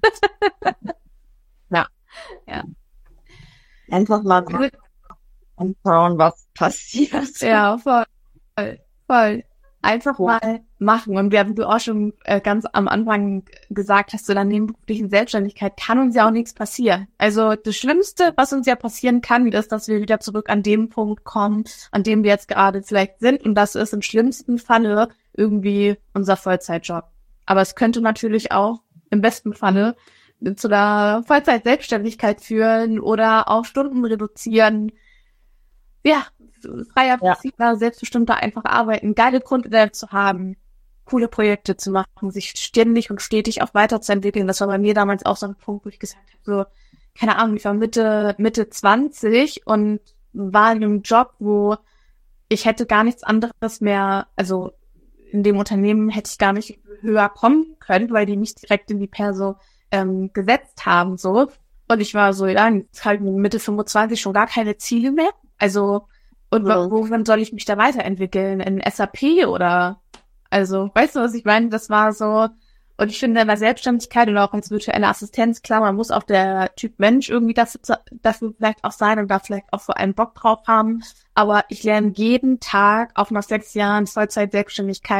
Ja. Ja. Einfach mal anschauen, was passiert. Ja, voll. Voll. Einfach cool. mal machen. Und wie du auch schon äh, ganz am Anfang gesagt hast, so der nebenberuflichen Selbstständigkeit kann uns ja auch nichts passieren. Also das Schlimmste, was uns ja passieren kann, ist, dass wir wieder zurück an dem Punkt kommen, an dem wir jetzt gerade vielleicht sind. Und das ist im schlimmsten Falle irgendwie unser Vollzeitjob. Aber es könnte natürlich auch im besten Falle zu einer Vollzeit-Selbstständigkeit führen oder auch Stunden reduzieren. Ja, freier, flexibler, ja. selbstbestimmter einfach arbeiten, geile Kunden zu haben, coole Projekte zu machen, sich ständig und stetig auch weiterzuentwickeln. Das war bei mir damals auch so ein Punkt, wo ich gesagt habe, so, keine Ahnung, ich war Mitte, Mitte zwanzig und war in einem Job, wo ich hätte gar nichts anderes mehr, also in dem Unternehmen hätte ich gar nicht höher kommen können, weil die mich direkt in die Perso ähm, gesetzt haben, so. Und ich war so, ja, jetzt halt mit Mitte fünfundzwanzig schon gar keine Ziele mehr. Also, und ja. worin soll ich mich da weiterentwickeln? In S A P oder, also, weißt du, was ich meine? Das war so, und ich finde, in der Selbstständigkeit oder auch als virtuelle Assistenz, klar, man muss auch der Typ Mensch irgendwie dafür, dafür vielleicht auch sein und da vielleicht auch vor allem Bock drauf haben. Aber ich lerne jeden Tag, auch nach sechs Jahren Vollzeit-Selbstständigkeit,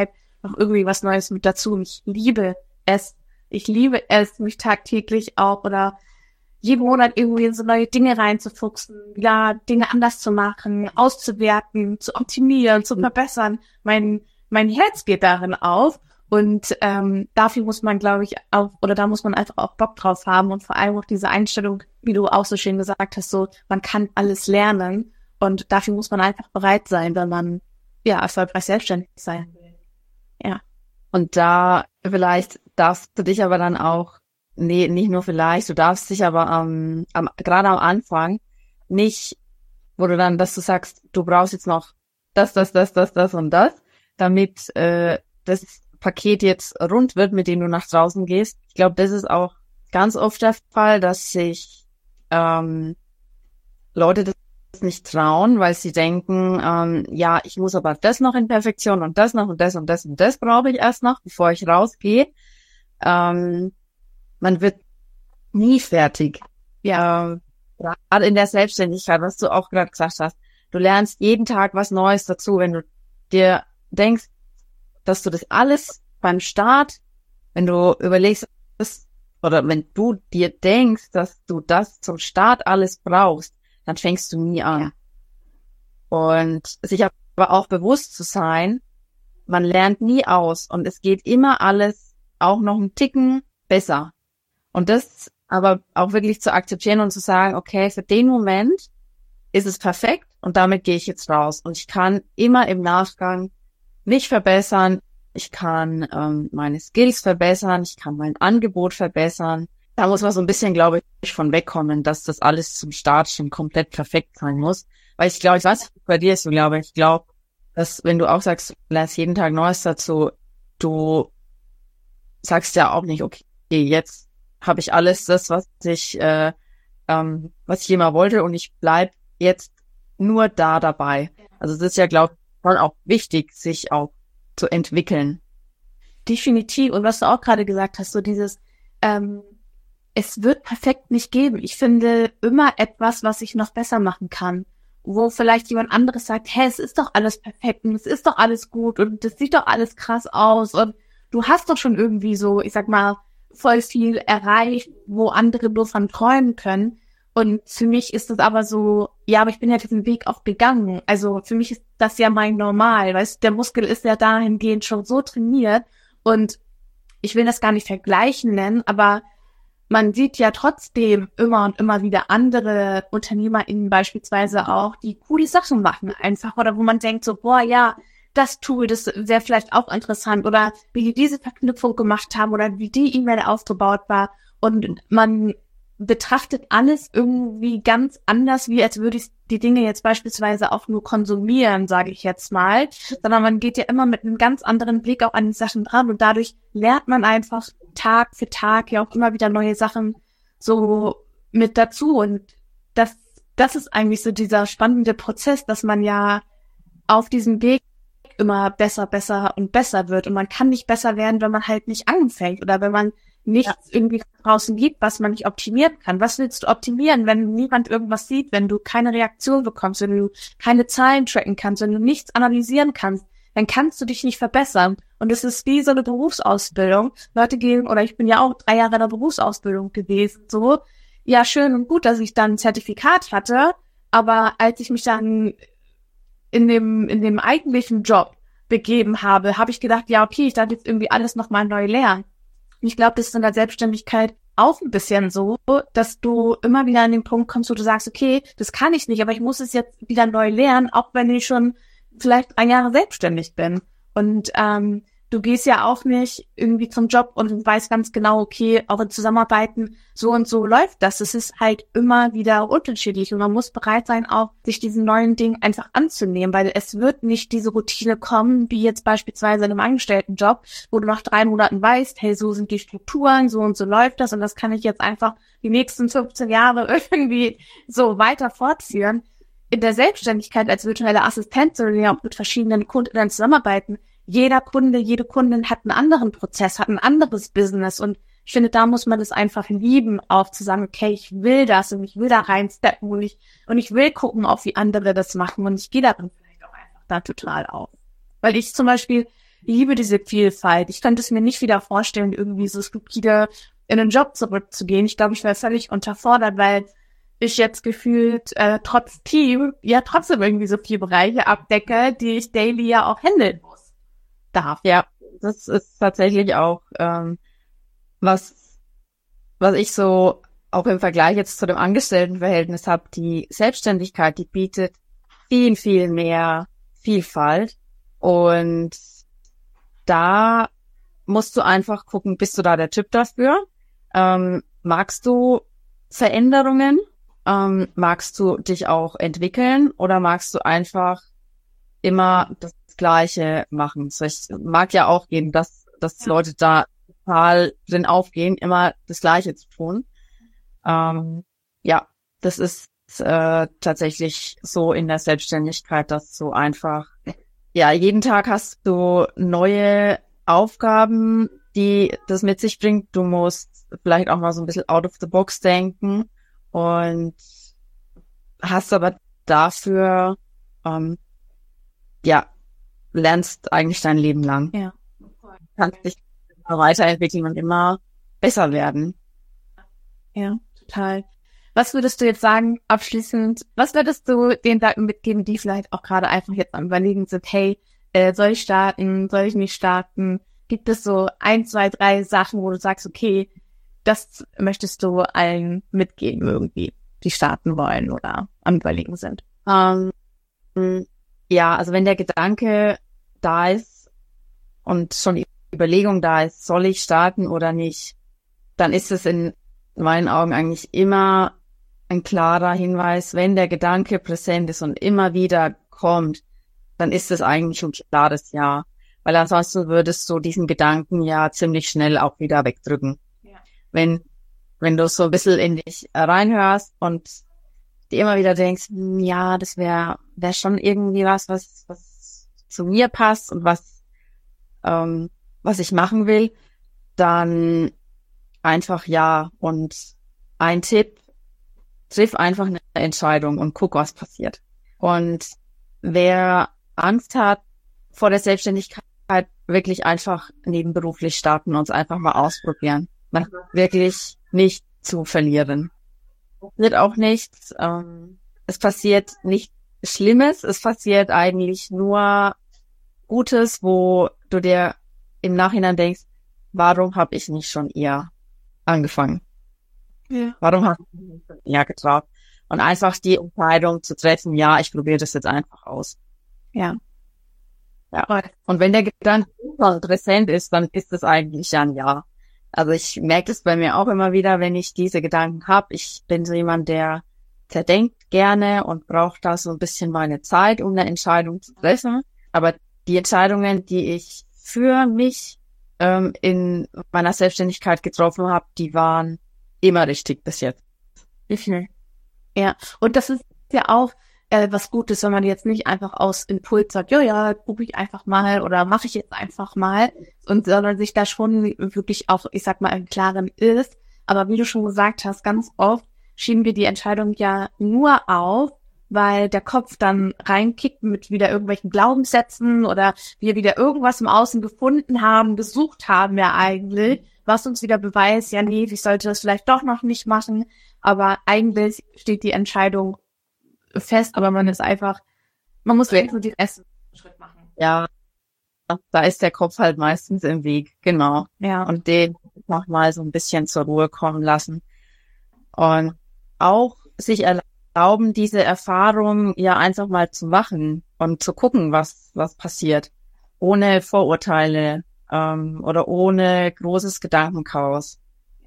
noch irgendwie was Neues mit dazu. Und ich liebe es. Ich liebe es, mich tagtäglich auch oder jeden Monat irgendwie in so neue Dinge reinzufuchsen, ja, Dinge anders zu machen, auszuwerten, zu optimieren, zu verbessern. Mein, mein Herz geht darin auf. Und ähm, dafür muss man, glaube ich, auch, oder da muss man einfach auch Bock drauf haben und vor allem auch diese Einstellung, wie du auch so schön gesagt hast, so, man kann alles lernen und dafür muss man einfach bereit sein, wenn man, ja, erfolgreich selbstständig sein will. Ja. Und da vielleicht darfst du dich aber dann auch, nee, nicht nur vielleicht, du darfst dich aber ähm, am, gerade am Anfang nicht, wo du dann, dass du sagst, du brauchst jetzt noch das, das, das, das, das und das, damit äh, das Paket jetzt rund wird, mit dem du nach draußen gehst. Ich glaube, das ist auch ganz oft der Fall, dass sich ähm, Leute das nicht trauen, weil sie denken, ähm, ja, ich muss aber das noch in Perfektion und das noch und das und das und das brauche ich erst noch, bevor ich rausgehe. Ähm, man wird nie fertig. Ja. Ähm, gerade in der Selbstständigkeit, was du auch gerade gesagt hast. Du lernst jeden Tag was Neues dazu, wenn du dir denkst, dass du das alles beim Start, wenn du überlegst, oder wenn du dir denkst, dass du das zum Start alles brauchst, dann fängst du nie an. Ja. Und sich aber auch bewusst zu sein, man lernt nie aus und es geht immer alles auch noch einen Ticken besser. Und das aber auch wirklich zu akzeptieren und zu sagen, okay, für den Moment ist es perfekt und damit gehe ich jetzt raus. Und ich kann immer im Nachgang mich verbessern, ich kann ähm, meine Skills verbessern, ich kann mein Angebot verbessern. Da muss man so ein bisschen, glaube ich, von wegkommen, dass das alles zum Start schon komplett perfekt sein muss. Weil ich glaube, ich weiß, was bei dir ist so, glaube ich. Ich glaube, dass wenn du auch sagst, du lernst jeden Tag Neues dazu, du sagst ja auch nicht, okay, jetzt habe ich alles das, was ich, äh, ähm, was ich immer wollte und ich bleib jetzt nur da dabei. Also es ist ja, glaube ich, schon auch wichtig, sich auch zu entwickeln. Definitiv. Und was du auch gerade gesagt hast, so dieses, ähm, es wird perfekt nicht geben. Ich finde immer etwas, was ich noch besser machen kann. Wo vielleicht jemand anderes sagt, hä, es ist doch alles perfekt und es ist doch alles gut und das sieht doch alles krass aus und du hast doch schon irgendwie so, ich sag mal, voll viel erreicht, wo andere nur von träumen können. Und für mich ist das aber so, ja, aber ich bin ja diesen Weg auch gegangen. Also für mich ist das ja mein Normal, weißt du, der Muskel ist ja dahingehend schon so trainiert und ich will das gar nicht vergleichen nennen, aber man sieht ja trotzdem immer und immer wieder andere UnternehmerInnen beispielsweise auch, die coole Sachen machen einfach oder wo man denkt so, boah, ja, das Tool, das wäre vielleicht auch interessant oder wie die diese Verknüpfung gemacht haben oder wie die E-Mail aufgebaut war und man betrachtet alles irgendwie ganz anders, wie als würde ich die Dinge jetzt beispielsweise auch nur konsumieren, sage ich jetzt mal, sondern man geht ja immer mit einem ganz anderen Blick auch an die Sachen dran und dadurch lernt man einfach Tag für Tag ja auch immer wieder neue Sachen so mit dazu und das, das ist eigentlich so dieser spannende Prozess, dass man ja auf diesem Weg immer besser, besser und besser wird und man kann nicht besser werden, wenn man halt nicht anfängt oder wenn man nichts ja. irgendwie draußen gibt, was man nicht optimieren kann. Was willst du optimieren, wenn niemand irgendwas sieht, wenn du keine Reaktion bekommst, wenn du keine Zahlen tracken kannst, wenn du nichts analysieren kannst, dann kannst du dich nicht verbessern. Und es ist wie so eine Berufsausbildung. Leute gehen, oder ich bin ja auch drei Jahre in der Berufsausbildung gewesen, so. Ja, schön und gut, dass ich dann ein Zertifikat hatte, aber als ich mich dann in dem, in dem eigentlichen Job begeben habe, habe ich gedacht, ja, okay, ich darf jetzt irgendwie alles nochmal neu lernen. Ich glaube, das ist in der Selbstständigkeit auch ein bisschen so, dass du immer wieder an den Punkt kommst, wo du sagst, okay, das kann ich nicht, aber ich muss es jetzt wieder neu lernen, auch wenn ich schon vielleicht drei Jahre selbstständig bin. Und ähm, du gehst ja auch nicht irgendwie zum Job und weißt ganz genau, okay, auch in Zusammenarbeiten, so und so läuft das. Es ist halt immer wieder unterschiedlich und man muss bereit sein, auch sich diesen neuen Dingen einfach anzunehmen, weil es wird nicht diese Routine kommen, wie jetzt beispielsweise in einem Angestelltenjob, wo du nach drei Monaten weißt, hey, so sind die Strukturen, so und so läuft das und das kann ich jetzt einfach die nächsten fünfzehn Jahre irgendwie so weiter fortführen. In der Selbstständigkeit als virtuelle Assistentin ja auch mit verschiedenen Kunden zusammenarbeiten, jeder Kunde, jede Kundin hat einen anderen Prozess, hat ein anderes Business und ich finde, da muss man es einfach lieben, auch zu sagen, okay, ich will das und ich will da reinsteppen und ich, und ich will gucken, auch wie andere das machen und ich gehe darin vielleicht auch einfach da total auf. Weil ich zum Beispiel liebe diese Vielfalt. Ich könnte es mir nicht wieder vorstellen, irgendwie so stupide in einen Job zurückzugehen. Ich glaube, ich wäre völlig unterfordert, weil ich jetzt gefühlt äh, trotz Team ja trotzdem irgendwie so viele Bereiche abdecke, die ich daily ja auch handeln muss. Darf. Ja, das ist tatsächlich auch ähm, was, was ich so auch im Vergleich jetzt zu dem Angestelltenverhältnis habe. Die Selbstständigkeit, die bietet viel, viel mehr Vielfalt. Und da musst du einfach gucken, bist du da der Typ dafür? Ähm, magst du Veränderungen? Ähm, magst du dich auch entwickeln? Oder magst du einfach immer das Gleiche machen? So, ich mag ja auch gehen, dass, dass Leute da total drin aufgehen, immer das Gleiche zu tun. Ähm, ja, das ist äh, tatsächlich so in der Selbstständigkeit, dass du einfach, ja, jeden Tag hast du neue Aufgaben, die das mit sich bringt. Du musst vielleicht auch mal so ein bisschen out of the box denken und hast aber dafür, ähm, ja, lernst eigentlich dein Leben lang. Ja. Kannst dich immer weiterentwickeln und immer besser werden. Ja, total. Was würdest du jetzt sagen, abschließend, was würdest du den Leuten mitgeben, die vielleicht auch gerade einfach jetzt am Überlegen sind, hey, äh, soll ich starten, soll ich nicht starten? Gibt es so ein, zwei, drei Sachen, wo du sagst, okay, das möchtest du allen mitgeben irgendwie, die starten wollen oder am Überlegen sind? Ähm, ja, also wenn der Gedanke da ist und schon die Überlegung da ist, soll ich starten oder nicht, dann ist es in meinen Augen eigentlich immer ein klarer Hinweis, wenn der Gedanke präsent ist und immer wieder kommt, dann ist es eigentlich ein klares Ja. Weil ansonsten würdest du diesen Gedanken ja ziemlich schnell auch wieder wegdrücken. Ja. Wenn, wenn du so ein bisschen in dich reinhörst und dir immer wieder denkst, ja, das wäre wär schon irgendwie was, was, was zu mir passt und was, ähm, was ich machen will, dann einfach ja. Und ein Tipp, triff einfach eine Entscheidung und guck, was passiert. Und wer Angst hat vor der Selbstständigkeit, wirklich einfach nebenberuflich starten und es einfach mal ausprobieren. Man hat wirklich nicht zu verlieren. Es passiert auch nichts. Ähm, es passiert nicht Schlimmes. Es passiert eigentlich nur Gutes, wo du dir im Nachhinein denkst, warum habe ich nicht schon eher angefangen? Ja. Warum habe ich nicht schon eher getraut? Und einfach die Entscheidung zu treffen, ja, ich probiere das jetzt einfach aus. Ja. Ja. Und wenn der Gedanke schon präsent ist, dann ist es eigentlich ja ein Ja. Also ich merke das bei mir auch immer wieder, wenn ich diese Gedanken habe. Ich bin so jemand, der zerdenkt gerne und braucht da so ein bisschen meine Zeit, um eine Entscheidung zu treffen. Aber die Entscheidungen, die ich für mich ähm, in meiner Selbstständigkeit getroffen habe, die waren immer richtig bis jetzt. Wie viel? Ja, und das ist ja auch äh, was Gutes, wenn man jetzt nicht einfach aus Impuls sagt, ja, ja, probiere ich einfach mal oder mache ich jetzt einfach mal, und sondern sich da schon wirklich auch, ich sag mal, im Klaren ist. Aber wie du schon gesagt hast, ganz oft schieben wir die Entscheidung ja nur auf, weil der Kopf dann reinkickt mit wieder irgendwelchen Glaubenssätzen oder wir wieder irgendwas im Außen gefunden haben, gesucht haben ja eigentlich, was uns wieder beweist, ja nee, ich sollte das vielleicht doch noch nicht machen, aber eigentlich steht die Entscheidung fest, aber man ist einfach, man muss wirklich so den ersten Schritt machen. Ja, da ist der Kopf halt meistens im Weg, genau. Ja. Und den noch mal so ein bisschen zur Ruhe kommen lassen. Und auch sich erlauben, diese Erfahrung ja einfach mal zu machen und zu gucken, was was passiert. Ohne Vorurteile ähm, oder ohne großes Gedankenchaos.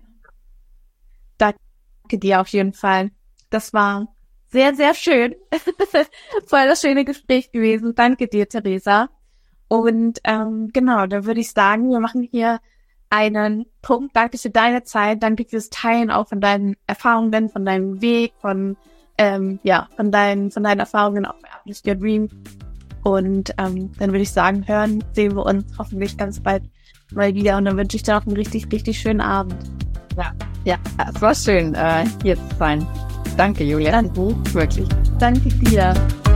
Danke dir auf jeden Fall. Das war sehr, sehr schön. Voll das schöne Gespräch gewesen. Danke dir, Theresa. Und ähm, genau, dann würde ich sagen, wir machen hier einen Punkt. Danke für deine Zeit. Danke fürs Teilen auch von deinen Erfahrungen, von deinem Weg, von ähm, ja, von deinen, von deinen Erfahrungen auch bei Uplift Your Dream. Und ähm, dann würde ich sagen, hören, sehen wir uns hoffentlich ganz bald mal wieder. Und dann wünsche ich dir noch einen richtig, richtig schönen Abend. Ja, ja, es war schön, äh, hier zu sein. Danke, Julia. Danke. Wirklich. Danke dir.